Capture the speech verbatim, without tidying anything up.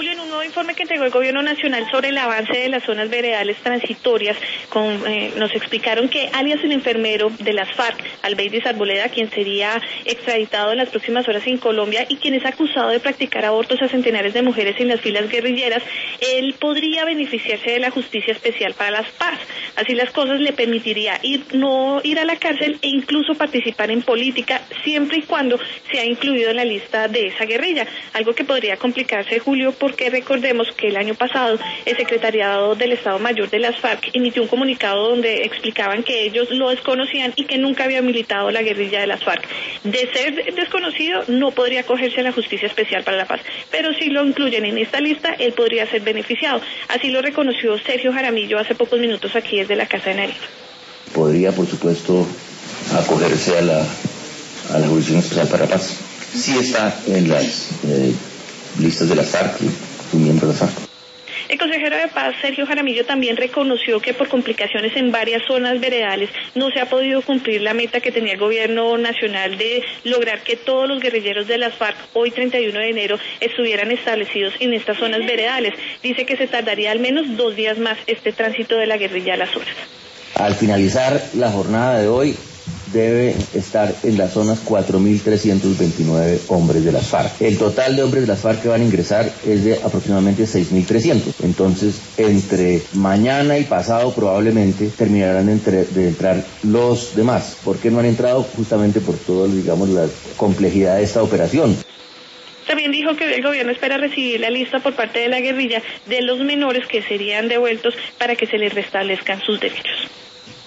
Julio, en un nuevo informe que entregó el Gobierno Nacional sobre el avance de las zonas veredales transitorias, con, eh, nos explicaron que alias el enfermero de las FARC, Albeidis Arboleda, quien sería extraditado en las próximas horas en Colombia y quien es acusado de practicar abortos a centenares de mujeres en las filas guerrilleras, él podría beneficiarse de la justicia especial para las paz. Así las cosas, le permitiría ir, no ir a la cárcel e incluso participar en política, siempre y cuando sea incluido en la lista de esa guerrilla, algo que podría complicarse, Julio, porque recordemos que el año pasado el Secretariado del Estado Mayor de las FARC emitió un comunicado donde explicaban que ellos lo desconocían y que nunca había militado la guerrilla de las FARC. De ser desconocido, no podría acogerse a la Justicia Especial para la Paz, pero si lo incluyen en esta lista, él podría ser beneficiado. Así lo reconoció Sergio Jaramillo hace pocos minutos aquí desde la Casa de Nariño. Podría, por supuesto, acogerse a la, a la Jurisdicción Especial para la Paz. Sí está en las eh, listas de la FARC, un miembro de la FARC. El consejero de Paz, Sergio Jaramillo, también reconoció que por complicaciones en varias zonas veredales no se ha podido cumplir la meta que tenía el Gobierno Nacional de lograr que todos los guerrilleros de las FARC, hoy treinta y uno de enero, estuvieran establecidos en estas zonas veredales. Dice que se tardaría al menos dos días más este tránsito de la guerrilla a las zonas. Al finalizar la jornada de hoy, debe estar en las zonas cuatro mil trescientos veintinueve hombres de las FARC. El total de hombres de las FARC que van a ingresar es de aproximadamente seis mil trescientos. Entonces, entre mañana y pasado probablemente terminarán entre, de entrar los demás. ¿Por qué no han entrado? Justamente por todo, digamos, la complejidad de esta operación. También dijo que el gobierno espera recibir la lista por parte de la guerrilla de los menores que serían devueltos para que se les restablezcan sus derechos.